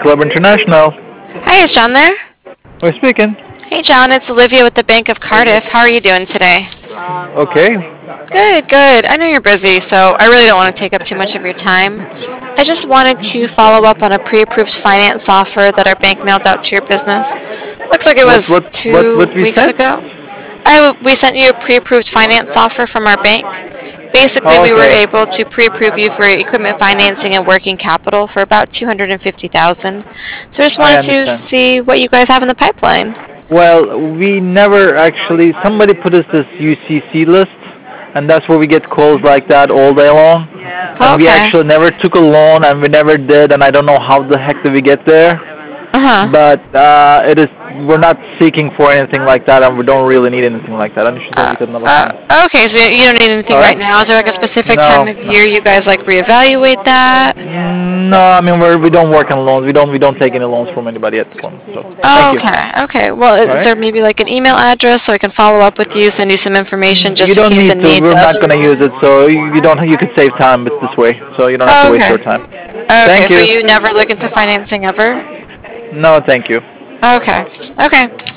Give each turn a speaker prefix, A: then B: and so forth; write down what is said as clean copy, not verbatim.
A: Club International.
B: Hi, is John there?
A: We're speaking.
B: Hey, John, it's Olivia with the Bank of Cardiff. How are you doing today?
A: Okay.
B: Good, good. I know you're busy, so I really don't want to take up too much of your time. I just wanted to follow up on a pre-approved finance offer that our bank mailed out to your business. Looks like it was
A: What
B: two
A: we
B: weeks
A: sent?
B: ago. We sent you a pre-approved finance offer from our bank. Basically,
A: Oh,
B: we were
A: okay.
B: able to pre-approve you for equipment financing and working capital for about 250,000. So I just
A: I
B: wanted to
A: understand.
B: see what you guys have in the pipeline.
A: Well, we never actually. Somebody put us this UCC list, and that's where we get calls like that all day long. And we
B: Okay.
A: actually never took a loan, and we never did, and I don't know how the heck did we get there.
B: Uh-huh.
A: But it is. We're not seeking for anything like that, and we don't really need anything like that. And you should
B: Uh,
A: get another phone.
B: okay, so you don't need anything
A: All
B: right
A: right?
B: now. Is there like a specific time
A: No.
B: of year you guys like reevaluate that?
A: No, I mean we don't work on loans. We don't take any loans from anybody at this point. So thank
B: Oh,
A: you.
B: okay, okay. Well,
A: All
B: is
A: right.
B: there maybe like an email address so I can follow up with you, send you some information
A: You
B: just in
A: don't
B: case
A: need
B: the
A: to.
B: need
A: We're not
B: does?
A: gonna use it, so you don't. You could save time with this way, so you don't have to
B: Oh,
A: waste
B: okay.
A: your time.
B: Okay,
A: Thank
B: so
A: you.
B: you never look into financing ever?
A: No, thank you.
B: Okay. Okay.